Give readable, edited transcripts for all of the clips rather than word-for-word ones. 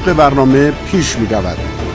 طبق برنامه پیش می رود.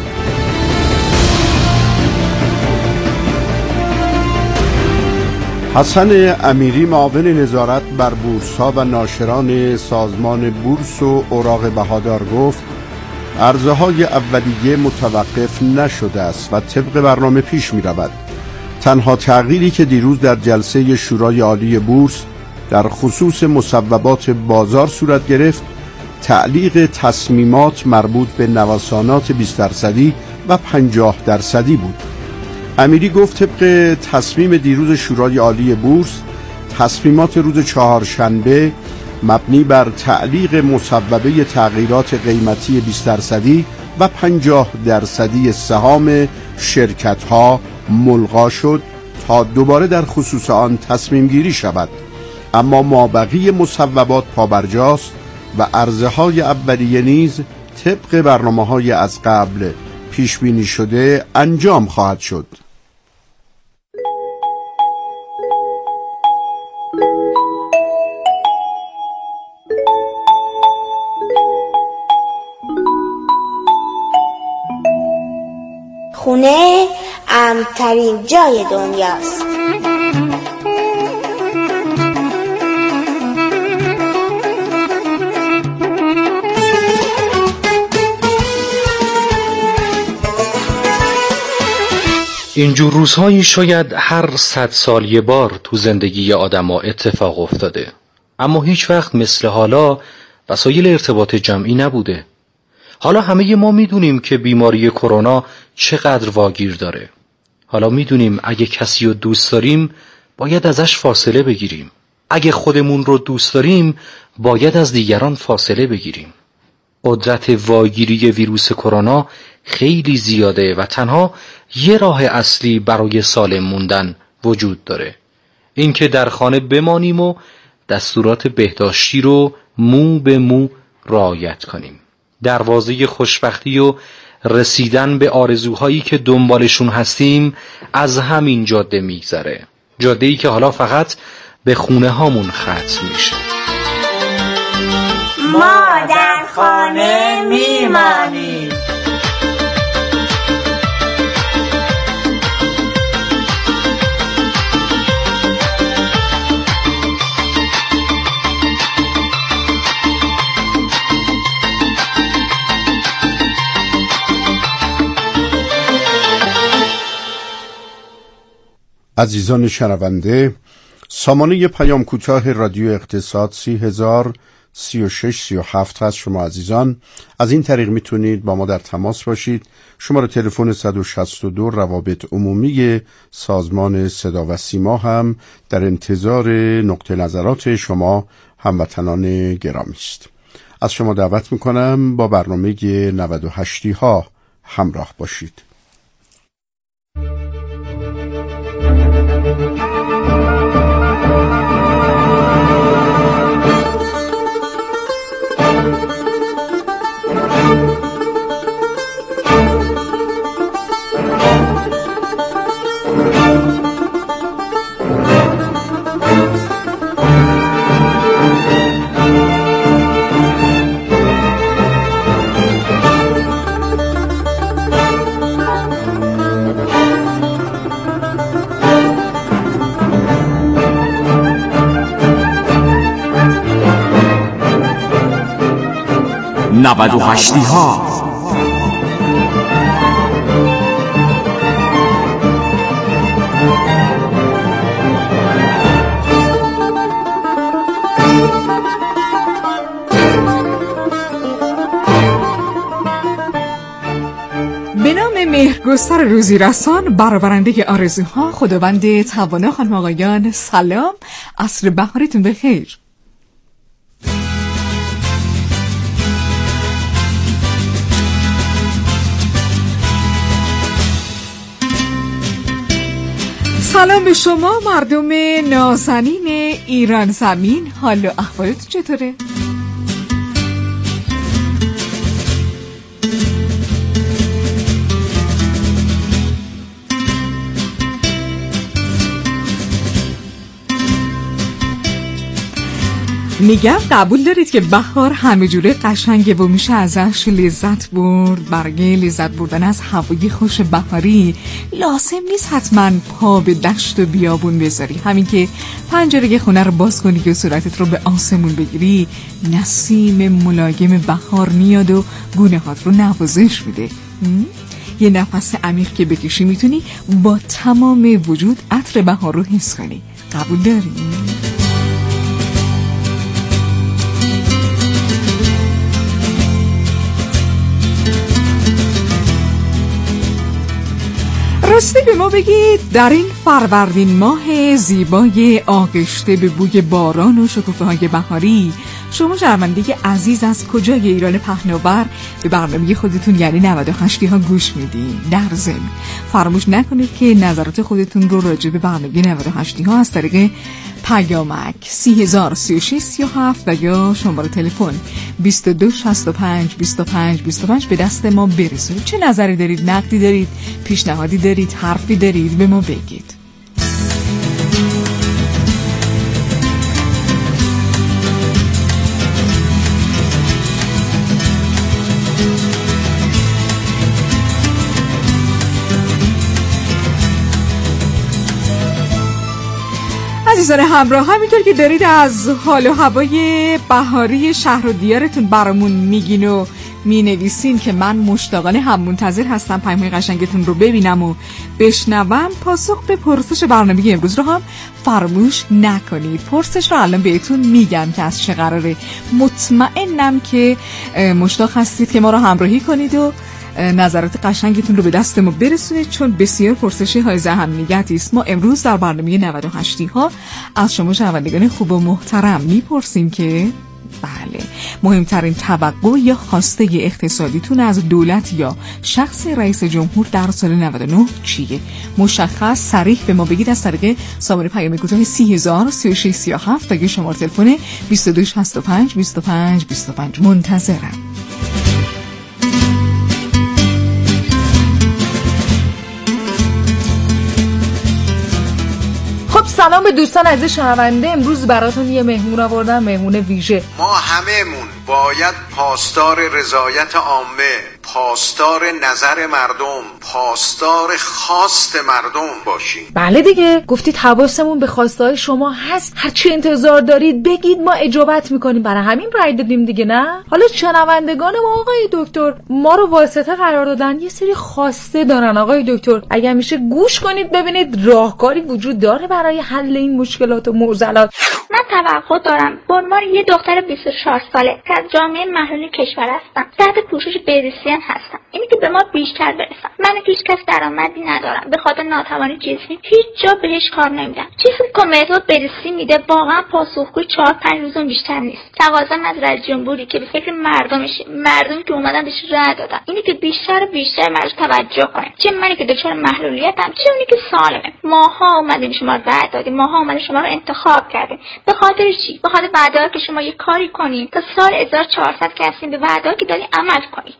حسن امیری، معاون نظارت بر بورس‌ها و ناشران سازمان بورس و اوراق بهادار گفت عرضه‌های اولیه متوقف نشده است و طبق برنامه پیش می رود. تنها تغییری که دیروز در جلسه شورای عالی بورس در خصوص مصوبات بازار صورت گرفت، تعلیق تصمیمات مربوط به نوسانات 20% و 50% بود. امیری گفت طبق تصمیم دیروز شورای عالی بورس، تصمیمات روز چهارشنبه مبنی بر تعلیق مصوبه تغییرات قیمتی 20% و 50% سهام شرکت‌ها ملغا شد تا دوباره در خصوص آن تصمیم گیری شود، اما مابقی مصوبات پابرجاست و عرضه‌های اولیه نیز طبق برنامه‌های از قبل پیش بینی شده انجام خواهد شد. خونه امن‌ترین جای دنیاست. اینجور روزهایی شاید هر 100 سال یه بار تو زندگی آدم‌ها اتفاق افتاده، اما هیچ وقت مثل حالا وسایل ارتباط جمعی نبوده. حالا همه ما میدونیم که بیماری کرونا چقدر واگیر داره. حالا میدونیم اگه کسی رو دوست داریم باید ازش فاصله بگیریم. اگه خودمون رو دوست داریم باید از دیگران فاصله بگیریم. قدرت واگیری ویروس کرونا خیلی زیاده و تنها یه راه اصلی برای سالم موندن وجود داره، اینکه در خانه بمانیم و دستورات بهداشتی رو مو به مو رعایت کنیم. دروازه خوشبختی و رسیدن به آرزوهایی که دنبالشون هستیم از همین جاده میگذره، جاده‌ای که حالا فقط به خونه هامون ختم میشه. ما در خانه میمانیم. عزیزان شنونده، سامانه پیام کوتاه رادیو اقتصاد 303637 هست. شما عزیزان از این طریق میتونید با ما در تماس باشید. شماره تلفن 162 روابط عمومی سازمان صدا و سیما هم در انتظار نقطه نظرات شما هموطنان گرامی است. از شما دعوت میکنم با برنامه 98 ها همراه باشید. نودوهشتی ها. به نام مهرگستر روزی رسان، برآورنده آرزوها، خداوند توانا، خانم آقایان سلام، عصر بهارتون بخیر. سلام به شما مردم نازنین ایران زمین، حال و احوالتون چطوره؟ میگم قبول دارید که بهار همه جوره قشنگه و میشه ازش لذت برد. برای لذت بردن از هوای خوش بهاری لازم نیست حتما پا به دشت و بیابون بذاری. همین که پنجره خونه رو باز کنی که صورتت رو به آسمون بگیری، نسیم ملایم بهار میاد و گونه هات رو نوازش میده. یه نفس عمیق که بکشی میتونی با تمام وجود عطر بهار رو حس کنی. قبول داری؟ راستی به ما بگید در این فروردین ماه زیبای آغشته به بوی باران و شکوفه های بهاری، شما شنونده عزیز از کجای ایران پهناور به برنامه خودتون یعنی 98 ها گوش میدین؟ در ضمن فراموش نکنید که نظرات خودتون رو راجع به برنامه 98 ها از طریق پیامک 303637 و یا شماره تلفن 22652525 به دست ما برسونید. چه نظری دارید؟ نقدی دارید؟ پیشنهادی دارید؟ حرفی دارید؟ به ما بگید. عزیزان همراه، همینطور که دارید از حال و هوای بهاری شهر و دیارتون برامون میگین و مینویسین که من مشتاقانه هم منتظر هستم پیام‌های قشنگتون رو ببینم و بشنوم، پاسخ به پرسش برنامه امروز رو هم فراموش نکنید. پرسش رو الان بهتون میگم که از چه قراره. مطمئنم که مشتاق هستید که ما رو همراهی کنید و نظرات قشنگتون رو به دست ما برسونید، چون بسیار پرسشی های اهمیتی است. ما امروز در برنامه 98 ها از شما شنوندگان خوب و محترم میپرسیم که بله، مهمترین توقع یا خواسته اقتصادیتون از دولت یا شخص رئیس جمهور در سال 99 چیه؟ مشخص صریح به ما بگید از طریق سامانه پیام کوتاه 303637 و شماره تلفن 22652525. منتظرم. سلام به دوستان عزیز شنونده. امروز براتون یه مهمون آوردم، مهمون ویژه. ما همه‌مون باید پاسدار رضایت عامه، پاسدار نظر مردم، پاسدار خواست مردم باشیم. بله دیگه، گفتید حواسمون به خواستهای شما هست، هرچی انتظار دارید بگید ما اجابت میکنیم. برای همین رای دادیم دیگه، نه؟ حالا شنوندگان ما آقای دکتر ما رو واسطه قرار دادن، یه سری خواسته دارن آقای دکتر. اگه میشه گوش کنید ببینید راهکاری وجود داره برای حل این مشکلات و معضلات. من توقع دارم به عنوان یه دختر 24 ساله که از جامعه محلی کشور هستم، تحت پوشش بریسیان هستم، اینی که به ما بیشتر برسم. من که هیچ کس درآمدی ندارم، به خاطر ناتوانی جسمی هیچ جا بهش کار نمیدم. چیزی که متد بریسی میده واقعا پاسخگوی 4-5 روزم بیشتر نیست. تقاضا از رئیس جمهوری که به فکر مردمشه، مردمی که اومدن بهش رأی دادن، اینی که بیشتر مردم توجه کنه، چه منی که دچار محلولیتم، چه اونی که سالمه. ماها اومدیم شما رأی دادیم، ماها اومدیم شما رو انتخاب کردیم. به خاطر چی؟ به خاطر وعده که شما یه کاری کنید تا سال 1400 که هستیم به وعده که دارید عمل کنید.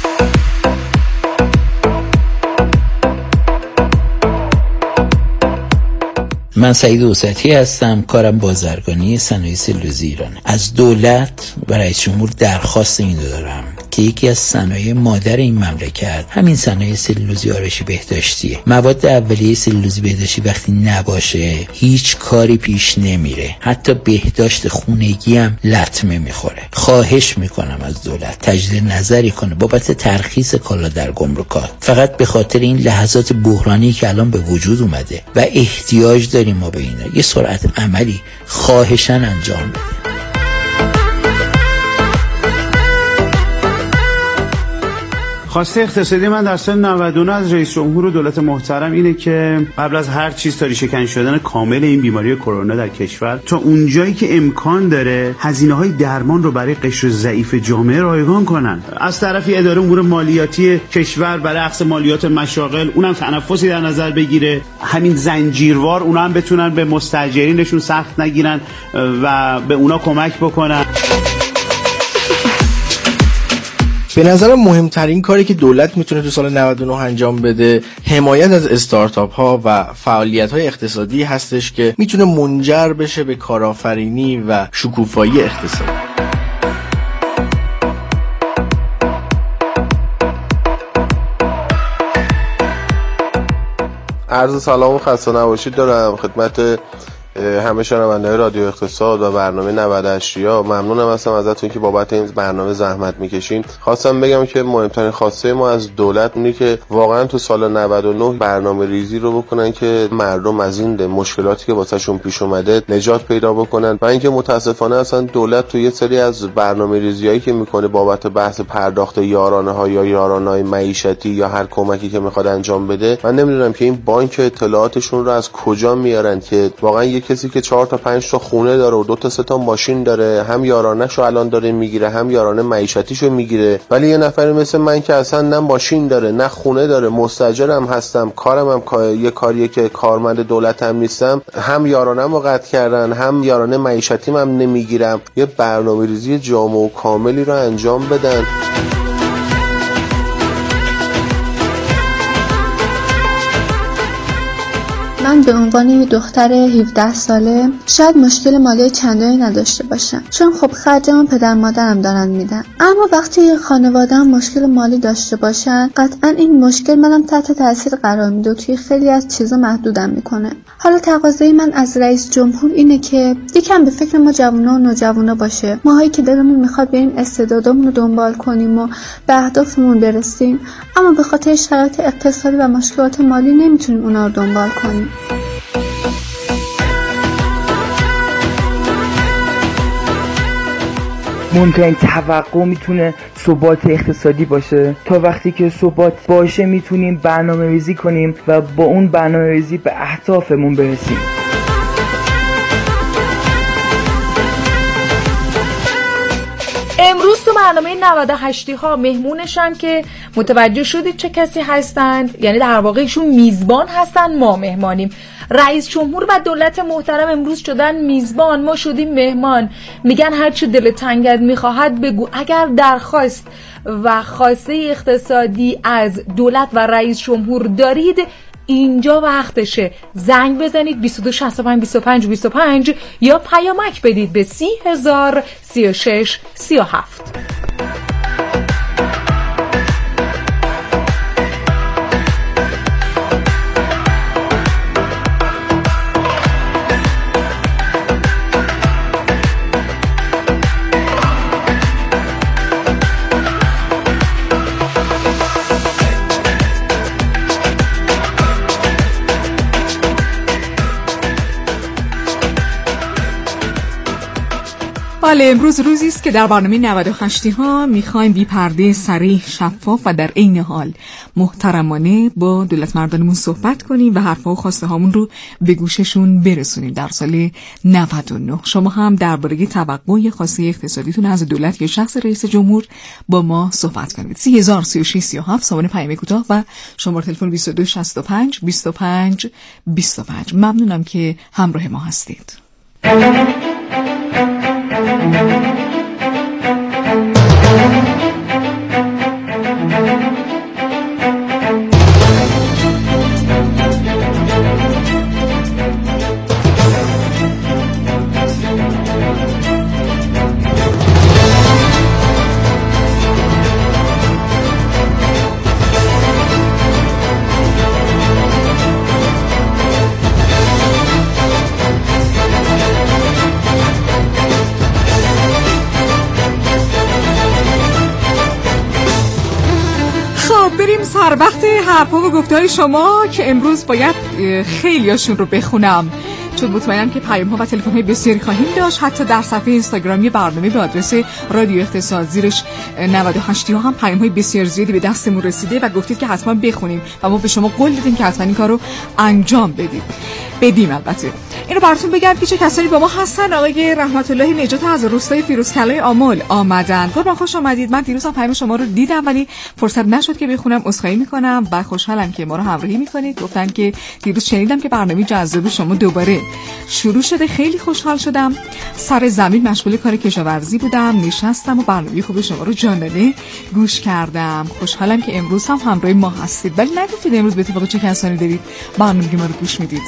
من سعید وسطی هستم، کارم بازرگانی صنایع سلولوزی ایرانه. از دولت و رئیس جمهور درخواست این دارم که یکی از صنایع مادر این مملکت همین صنایع سلولوزی آرایشی بهداشتیه. مواد اولیه سلولوزی بهداشتی وقتی نباشه هیچ کاری پیش نمیره، حتی بهداشت خونگی هم لطمه میخوره. خواهش میکنم از دولت تجدید نظری کنه بابت ترخیص کالا در گمرکات، فقط به خاطر این لحظات بحرانی که الان به وجود اومده و احتیاج داریم ما به اینا یه سرعت عملی خواهشاً انجام بده. خواسته اقتصادی من در سال 99 از رئیس جمهور و دولت محترم اینه که قبل از هر چیز تا ریشه‌کن شدن کامل این بیماری کرونا در کشور، تا اونجایی که امکان داره هزینه‌های درمان رو برای قشر ضعیف جامعه رایگان کنن. از طرفی اداره امور مالیاتی کشور برای اخذ مالیات مشاغل اونم تنفسی در نظر بگیره، همین زنجیروار اونا هم بتونن به مستاجرینشون سخت نگیرن و به اونا کمک بکنن. به نظرم مهمترین کاری که دولت میتونه تو سال 99 انجام بده حمایت از استارتاپ ها و فعالیت های اقتصادی هستش که میتونه منجر بشه به کارآفرینی و شکوفایی اقتصادی. عرض سلام و خسته نباشید دارم خدمت همه شنونده‌های رادیو اقتصاد و برنامه 98 ها. ممنونم ازتون که بابت این برنامه زحمت میکشین. خواستم بگم که مهمترین خواسته ما از دولت اینه که واقعا تو سال 99 برنامه ریزی رو بکنن که مردم از این مشکلاتی که واسهشون پیش اومده نجات پیدا بکنن و اینکه متاسفانه اصلا دولت تو یه سری از برنامه ریزیایی که میکنه بابت بحث پرداخت یارانه ها یا یارانه‌های معیشتی یا هر کمکی که میخواد انجام بده، من نمیدونم که این بانک اطلاعاتشون رو از کجا میارن که واقعا کسی که 4 تا 5 تا خونه داره و 2 تا 3 تا ماشین داره، هم یارانه‌شو الان داره میگیره هم یارانه معیشتیشو میگیره، ولی یه نفری مثل من که اصلا نه ماشین داره نه خونه داره، مستاجرم هستم، کارم هم یه کاریه که کارمند دولتم نیستم، هم یارانه‌مو قطع کردن هم یارانه معیشتیم هم نمیگیرم. یه برنامه‌ریزی جامع و کاملی رو انجام بدن. من به عنوان یه دختر 17 ساله شاید مشکل مالی چندانی نداشته باشم، چون خب خرجمو پدر مادرم دارن میدن، اما وقتی یه خانواده‌ام مشکل مالی داشته باشن قطعا این مشکل منم تحت تاثیر قرار میده و توی خیلی از چیزا محدودم میکنه. حالا تقاضای من از رئیس جمهور اینه که یکم به فکر ما جوونا و نوجوانا باشه، ماهایی که دلمون میخواد بریم استعدادامون رو دنبال کنیم و به اهدافمون برسیم، اما به خاطر شرایط اقتصادی و مشکلات مالی نمیتونیم اونا رو دنبال کنیم. مهمترین توقع میتونه ثبات اقتصادی باشه. تا وقتی که ثبات باشه میتونیم برنامه‌ریزی کنیم و با اون برنامه‌ریزی به اهدافمون برسیم. امروز تو برنامه 98 ها مهمونشم که متوجه شدید چه کسی هستند، یعنی در واقع ایشون میزبان هستن، ما مهمانیم. رئیس جمهور و دولت محترم امروز شدن میزبان، ما شدیم مهمان. میگن هر چی دل تنگت میخواهد بگو. اگر درخواست و خواسته اقتصادی از دولت و رئیس جمهور دارید اینجا وقتشه. زنگ بزنید 2265 25 25 یا پیامک بدید به 30,000 36 37. بله، امروز روزی است که در برنامه 98 ها میخوایم بی پرده، صریح، شفاف و در عین حال محترمانه با دولت مردانمون صحبت کنیم و حرفا و خواسته هامون رو به گوششون برسونیم. در سال 99 شما هم درباره توقع خواسته اقتصادیتون از دولت یا شخص رئیس جمهور با ما صحبت کنید. 30,000 36 37 سامان پیام کوتاه و شماره تلفن 2265 25 25. ممنونم که همراه ما هستید. بریم سر وقت حرفا و گفته‌های شما که امروز باید خیلیاشون رو بخونم، چون مطمئنم که پیام‌ها و تلفن‌های بسیاری خواهیم داشت. حتی در صفحه اینستاگرامی برنامه به آدرس رادیو اقتصاد زیرش 98 ها هم پیام‌های بسیار زیادی به دستمون رسیده و گفتید که حتما بخونیم و ما به شما قول دادیم که حتما این کارو انجام بدید. بدیم. البته اینو براتون بگم که چه کسانی با ما هستن. آقای رحمت الله نجات از روستای فیروزکلای آمل آمدن. قربان خوش آمدید. من دیروز هم پیام شما رو دیدم ولی فرصت نشد که بخونم، عذرخواهی میکنم و خوشحالم که ما رو همراهی میکنید. گفتن که دیروز شنیدم که برنامه جذاب شما دوباره شروع شده، خیلی خوشحال شدم. سر زمین مشغول کار کشاورزی بودم، نشستم و برنامه خوب شما رو جانانه گوش کردم. خوشحالم که امروز هم همراه ما هستید. ولی نگفتید امروز به اتفاق چه کسانی دارید برنامه ما رو گوش میدید.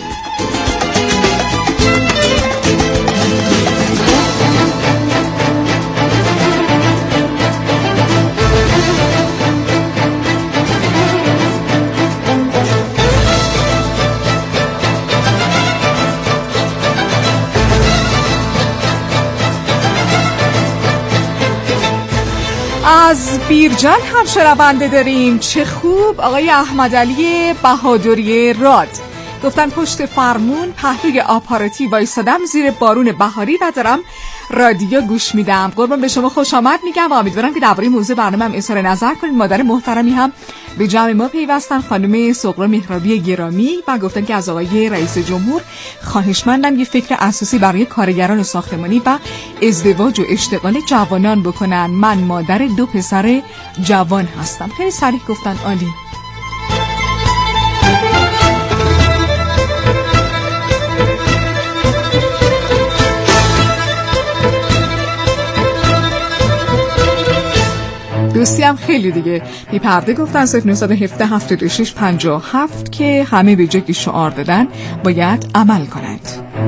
از بیرجان هم شنونده داریم. چه خوب. آقای احمدعلی بهادری راد گفتن پشت فرمون پهلوی آپاراتی وایسادم زیر بارون بهاری و دارم رادیو گوش میدم. قربان به شما خوش آمد میگم و امیدوارم که درباره موضوع برنامه هم اظهار نظر کنید. مادر محترمی هم به جمع ما پیوستن، خانم سغرا مهرابی گرامی، و گفتن که از آقای رئیس جمهور خواهشمندم یه فکر اساسی برای کارگران ساختمانی و ازدواج و اشتغال جوانان بکنن. من مادر 2 پسر جوان هستم. خیلی صریح گفتن. عالی. دوستی هم خیلی دیگه بی پرده گفتن 0917 76 57 که همه به جای که شعار دادن باید عمل کنند.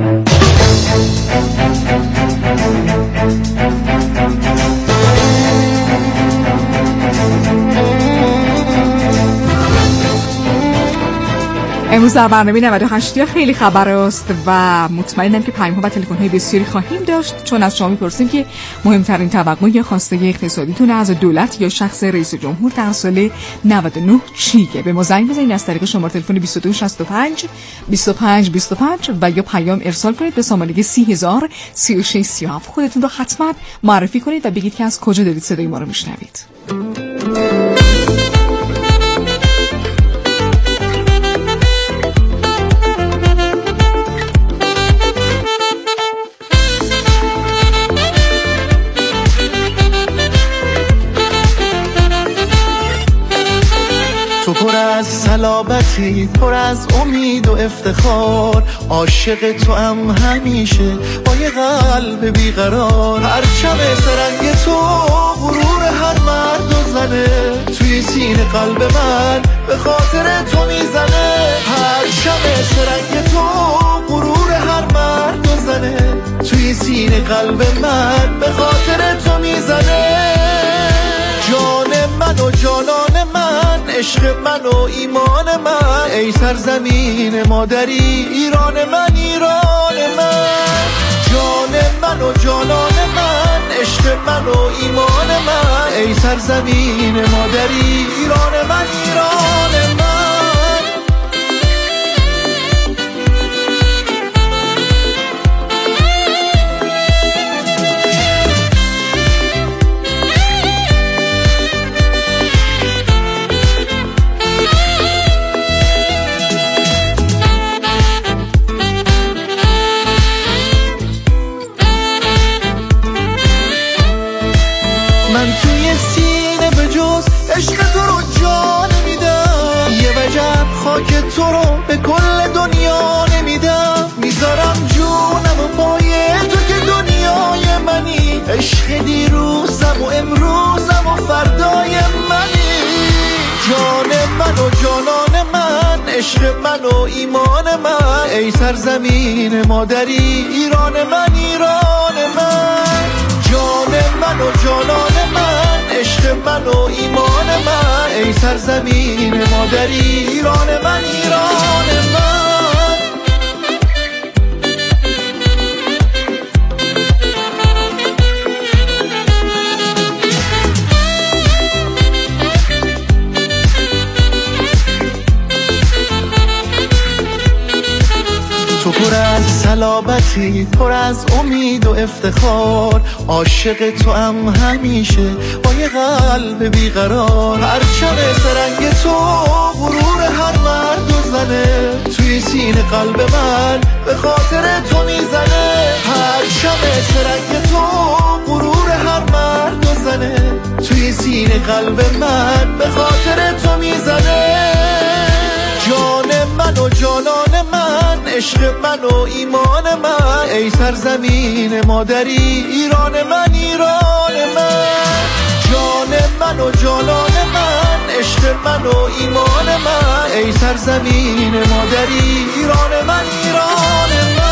امروز در برنامه 98 خیلی خبر است و مطمئنم که پیام‌ها و تلفن‌های بسیاری خواهیم داشت، چون از شما می‌پرسیم که مهمترین توقع یا خواسته اقتصادیتون از دولت یا شخص رئیس جمهور در سال 99 چیه؟ به ما زنگ بزنید از طریق شماره تلفن 2265 25 25 و یا پیام ارسال کنید به شماره 30000 36 37. خودتون رو حتما معرفی کنید و بگید که از کجا دارید صدای ما رو میشنوید. تو پر از صلابتی، پر از امید و افتخار، عاشق تو هم همیشه با یه قلب بیقرار. پرچم سرنگ تو غرور هر مرد و زنه، توی سینه قلب من به خاطر تو میزنه. پرچم سرنگ تو غرور هر مرد و زنه، توی سینه قلب من به خاطر تو میزنه. جان من و جانان من، عشق من و ایمان من، ای سرزمین مادری ایران من، ایران من. جان من و جانان من، عشق من و ایمان من، ای سرزمین مادری ایران من، ایران من. من توی سینه به جز عشق تو رو جان میدم، یه وجب خاک تو رو به کل دنیا نمیدم. میذارم جونم و پای تو که دنیای منی، عشق دیروزم و امروزم و فردای منی. جان من و جانان من، عشق من و ایمان من، ای سرزمین مادری ایران من، ایران من. جان من و جانان من، عشق من و ایمان من، ای سرزمین مادری ایران من، ایران من. تو پر از صلابتی، پر از امید و افتخار، عاشق تو هم همیشه با یه قلب بیقرار. پرچم سرنگ تو غرور هر مرد و زنه، توی سینه قلب من به خاطر تو میزنه، پرچم ترک تو غرور هر مرد و زنه، توی سینه قلب من به خاطر تو میزنه. جان من و جانان من، عشق من و ایمان من، ای سرزمین مادری ایران من، ایران من. جان من و جانان من، عشق من و ایمان من، ای سرزمین مادری ایران من، ایران من.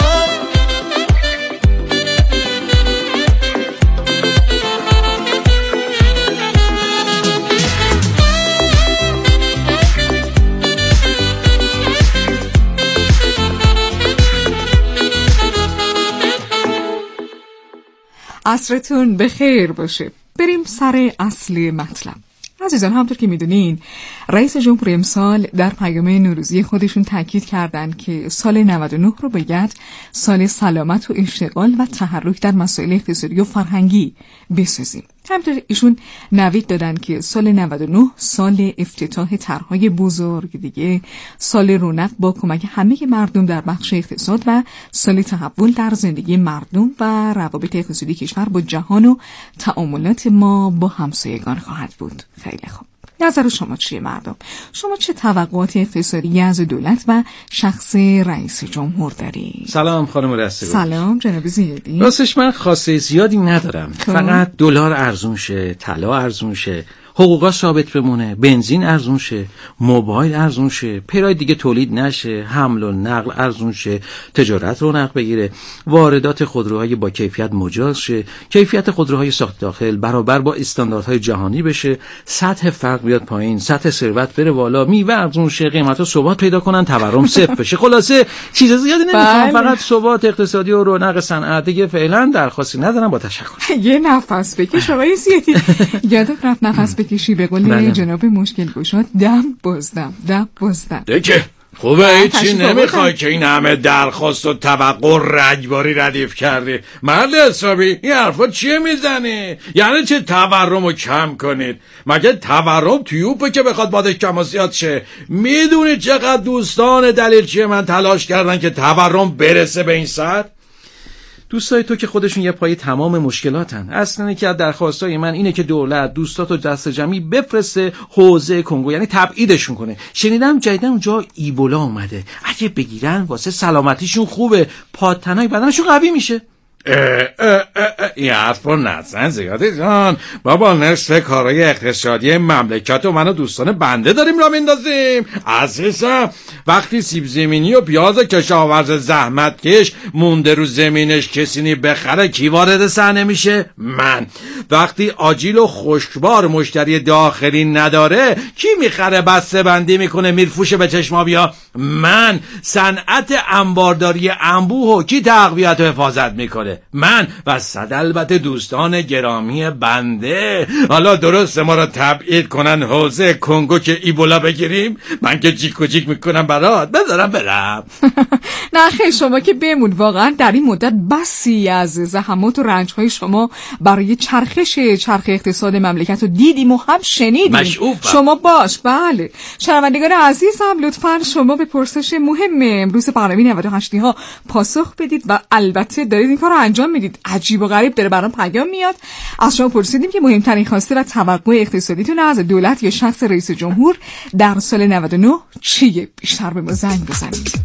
عصرتون بخیر باشه. بریم سر اصل مطلب. عزیزان، همطور که میدونین رئیس جمهور امسال در پیام نوروزی خودشون تاکید کردند که سال 99 رو باید سال سلامت و اشتغال و تحرک در مسائل اقتصادی و فرهنگی بسازیم. همطور ایشون نوید دادن که سال 99 سال افتتاح طرح‌های بزرگ دیگه، سال رونق با کمک همه مردم در بخش اقتصاد و سال تحول در زندگی مردم و روابط اقتصادی کشور با جهان و تعاملات ما با همسایگان خواهد بود. خیلی خوب. نظر شما چیه مردم؟ شما چه توقعات اقتصادی از دولت و شخص رئیس جمهور داری؟ سلام خانم رستگار. سلام جناب زیادی. راستش من خاصه زیادی ندارم. فقط دلار ارزون شه، طلا ارزون شه، حقوقا ثابت بمونه، بنزین ارزون شه، موبایل ارزون شه، پرای دیگه تولید نشه، حمل و نقل ارزون شه، تجارت رونق بگیره، واردات خودروهای با کیفیت مجاز شه، کیفیت خودروهای ساخت داخل برابر با استانداردهای جهانی بشه، سطح فقر بیاد پایین، سطح ثروت بره بالا، میوه ارزون شه، قیمتا ثبات پیدا کنن، تورم صفر بشه. خلاصه چیز زیادی نمیخوام، فقط ثبات اقتصادی و رونق صنعت. دیگه فعلا درخواستی ندارم. با تشکر. یه نفس بکش آقای زیادی. یادت رفت نفس بکشی به قول جناب مشکل گشاد دم بازدم. دیگه خوبه هیچی نمیخوای که این همه درخواست و توقع رگباری ردیف کردی. مرد حسابی این حرفا چیه میزنی؟ یعنی چه تورم رو کم کنید؟ مگه تورم تیوبه که بخواد بادش کم و زیاد شه؟ میدونی چقدر دوستان دلیلچی من تلاش کردن که تورم برسه به این سطح؟ دوستای تو که خودشون یه پای تمام مشکلاتن. اصلا که از درخواستای من اینه که دولت دوستاتو دست جمعی بفرسته حوزه کنگو، یعنی تبعیدشون کنه. شنیدم جدیدن اونجا ایبولا اومده، اگه بگیرن واسه سلامتیشون خوبه، پادتنای بدنشون قوی میشه. این حرف رو نزن زیادی جان. بابا نصف کارهای اقتصادی مملکت و من و دوستان بنده داریم را میندازیم. عزیزم وقتی سیب زمینی و پیاز کشاورز زحمتکش مونده رو زمینش کسی بخره، کی وارد صحنه میشه؟ من. وقتی آجیل و خشکبار مشتری داخلی نداره، کی میخره بسته بندی میکنه میرفوشه به چشما بیا؟ من. صنعت انبارداری انبوه و کی تقویت و حفاظت میکنه؟ من. و صد البته دوستان گرامی بنده. حالا درسته ما را تبعید کنن حوزه کنگو که ایبولا بگیریم؟ من که جیک و جیک میکنم برات، بذارم برم. نه خیلی، شما که بمون. واقعا در این مدت بسی از زحمات و رنجهای شما برای چرخ اقتصاد مملکت رو دیدیم و هم شنیدیم. مشعوفم. شما باش. بله شنوندگان عزیزم، لطفاً شما به پرسش مهم امروز برنامه 98 ها پاسخ بدید و البته دارید این کار رو انجام میدید. عجیب و غریب داره برام پیام میاد. از شما پرسیدیم که مهمترین خواسته و توقع اقتصادیتون از دولت یا شخص رئیس جمهور در سال 99 چیه؟ بیشتر به ما زنگ بزنید.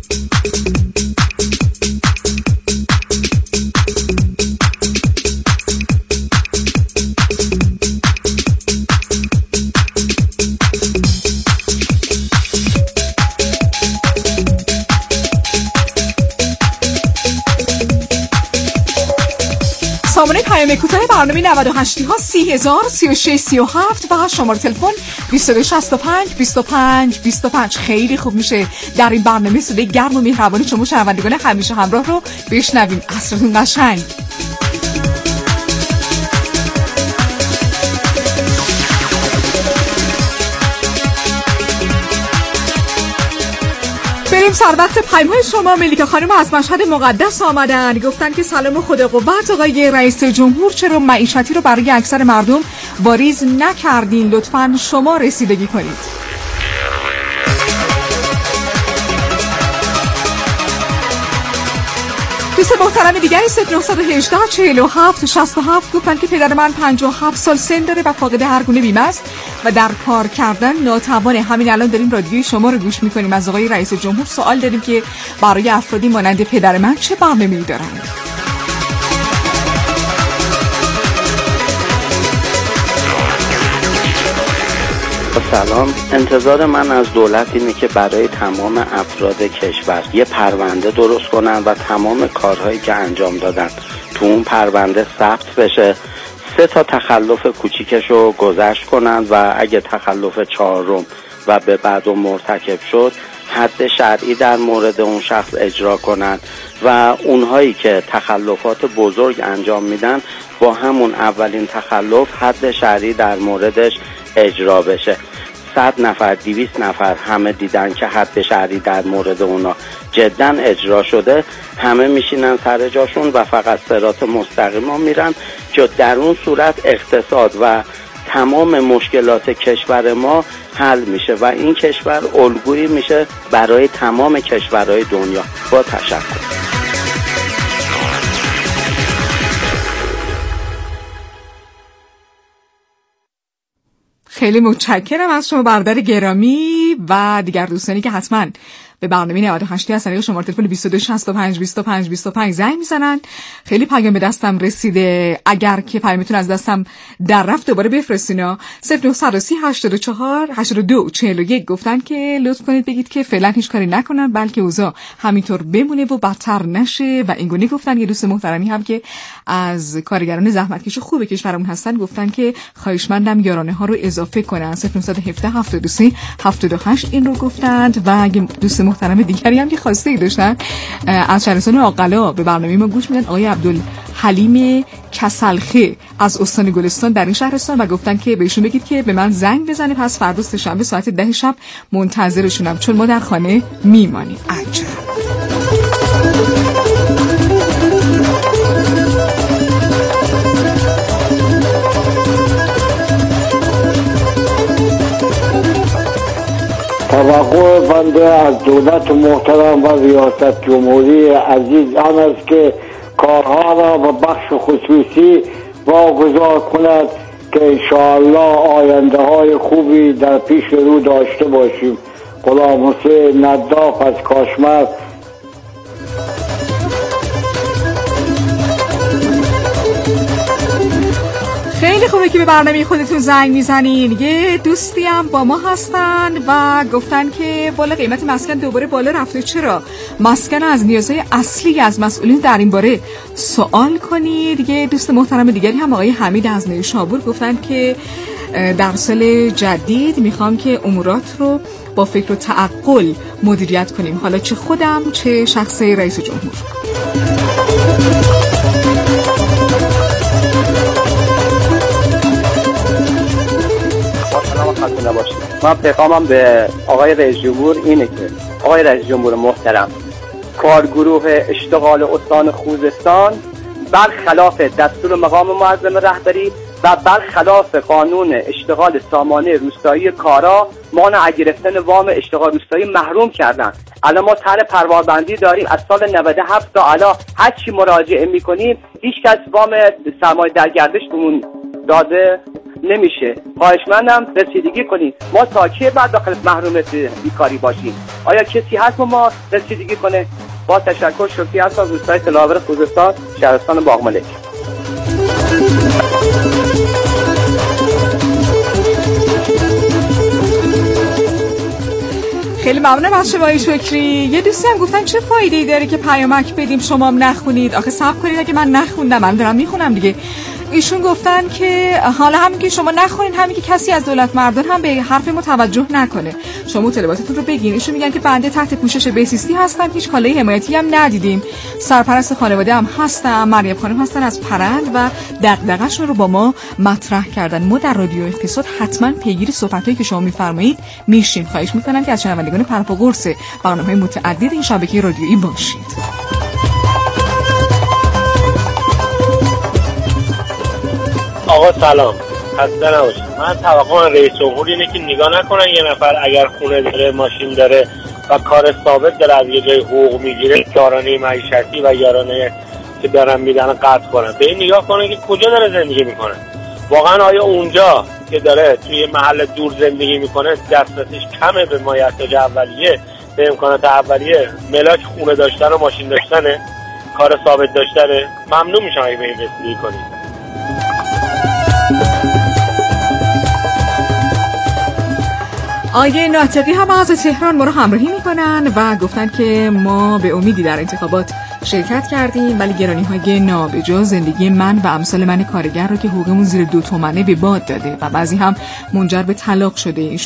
سامانه پیام کوتاه برنامه 98 ها 30,000 36 37 و شماره تلفن 2265 25 25. خیلی خوب میشه در این برنامه صدای گرم و مهربانی شما شنوندگان همیشه همراه رو بشنویم. عصرتون قشنگ. بریم سر وقت پیام‌های شما. ملیکا خانم از مشهد مقدس آمدن، گفتن که سلام و خدا قوت آقای رئیس جمهور، چرا معیشتی رو برای اکثر مردم واریز نکردین؟ لطفاً شما رسیدگی کنید. دوست محترم دیگری 0918 47 67 گفتن که پدر من 57 سال سن داره و فاقد هر گونه بیمه است و در کار کردن ناتوانه. همین الان داریم رادیوی شما رو گوش میکنیم. از آقای رئیس جمهور سوال داریم که برای افرادی مانند پدر من چه برنامه‌ای دارند؟ سلام. انتظار من از دولت اینه که برای تمام افراد کشور یه پرونده درست کنن و تمام کارهایی که انجام دادن تو اون پرونده ثبت بشه. 3 تخلف کوچیکشو گذشت کنن و اگه تخلف 4 و به بعد مرتکب شد حد شرعی در مورد اون شخص اجرا کنن و اونهایی که تخلفات بزرگ انجام میدن با همون اولین تخلف حد شرعی در موردش اجرا بشه. 100 نفر 200 نفر همه دیدن که حد شرعی در مورد اونا جدا اجرا شده، همه میشینن سر جاشون و فقط صراط مستقیما میرن که در اون صورت اقتصاد و تمام مشکلات کشور ما حل میشه و این کشور الگویی میشه برای تمام کشورهای دنیا. با تشکر. خیلی متشکرم از شما برادر گرامی و دیگر دوستانی که حتما به برنامه 98 از طریق شماره تلفن 2265 زنگ میزنن. خیلی پیام به دستم رسیده، اگر که پیامتون از دستم در رفت دوباره بفرستینا. 0930 84 82 41 گفتن که لطف کنید بگید که فعلا هیچ کاری نکنن بلکه اوضاع همینطور بمونه و بدتر نشه و اینگونه گفتن. یه دوست محترمی هم که از کارگران زحمتکش خوب کشورمون هستن گفتن که خواهشمندم یارانه ها رو اضافه کنن. 0917 73 78 این رو گفتند. و اگه دوست محترم دیگری هم که خواسته ای داشتن از شهرستان عاقلا به برنامه ما گوش میدن، آقای عبدالحلیم کسلخه از استان گلستان در این شهرستان و گفتن که بهشون بگید که به من زنگ بزنه. پس فردا سه‌شنبه ساعت 10 شب منتظرشونم چون ما در خانه میمانیم. عجب. توقع بنده از دولت محترم و ریاست جمهوری عزیز آن است که کارها را به بخش خصوصی واگذار کند که انشاءالله آینده های خوبی در پیش رو داشته باشیم. غلام حسین نداف از کاشمر. خیلی خوبه که به برنامه خودتون زنگ میزنین. یه دوستی هم با ما هستن و گفتن که بالا قیمت مسکن دوباره بالا رفته، چرا؟ مسکن از نیازهای اصلی از مسئولین در این باره سوال کنید. یه دوست محترم دیگری هم آقای حمید از نیشابور گفتن که در سال جدید میخوام که امورات رو با فکر و تعقل مدیریت کنیم، حالا چه خودم چه شخص رئیس جمهور. من پیغامم به آقای رئیس جمهور اینه که آقای رئیس جمهور محترم، کارگروه اشتغال استان خوزستان برخلاف دستور مقام معظم رهبری و برخلاف قانون اشتغال سامانه روستایی کارا ما از گرفتن وام اشتغال روستایی محروم کردن. الان ما طرح پروابندی داریم از سال 97 تا الان هر چی مراجعه میکنیم هیچ کس وام سرمایه در گردش بهمون داده نمیشه. خواهشمندم رسیدگی کنید. ما تا کی بعد داخل محرومیت بیکاری باشیم؟ آیا کسی هست ما رسیدگی کنه؟ با تشکر. شکری هستم از روستای تلاور خوزستان شهرستان باغملک. خیلی ممنونم از شما شکری. یه دوستی هم گفتن چه فایده‌ای داره که پیامک بدیم شما هم نخونید؟ آخه صبر کنید، اگه من نخوندم من دارم میخونم دیگه. ایشون گفتن که حالا همین که شما نخونید همین که کسی از دولت مردان هم به حرف ما توجه نکنه، شما مطالباتتون رو بگین. ایشون میگن که بنده تحت پوشش بهزیستی هستم، هیچ کالای حمایتی هم ندیدیم، سرپرست خانواده هم هستم، مریم خانم هستن از پرند و دغدغه‌شون رو با ما مطرح کردن. ما در رادیو اقتصاد حتما پیگیر صحبتایی که شما میفرمایید میشیم. خواهش میکنم که از شنوندگان پرپا قرص برنامه‌های متعدد این شبکه رادیویی باشید. آقا سلام، خسته نباشید. من توقعم رئیس جمهور اینه که نگاه نکنن یه نفر اگر خونه داره، ماشین داره، و کار ثابت داره از یه جای حقوق میگیره، یارانه معیشتی و یارانه که دارن میدن قطع کنن. به این نگاه کنه که کجا داره زندگی میکنه. واقعا آیا اونجا که داره توی محل دور زندگی میکنه دسترسیش کمه به مایحتاج اولیه، به امکانات اولیه، ملاک خونه داشتن و ماشین داشتنه، کار ثابت داشتنه؟ ممنون میشم اگه به این رسیدگی کنید. آیه ناطقی هم از تهران ما رو همراهی میکنن و گفتن که ما به امیدی در انتخابات شرکت کردیم ولی گرانی‌های نابجا زندگی من و امثال من کارگر رو که حقوقمون زیر 2 تومنه به باد داده و بعضی هم منجر به طلاق شده.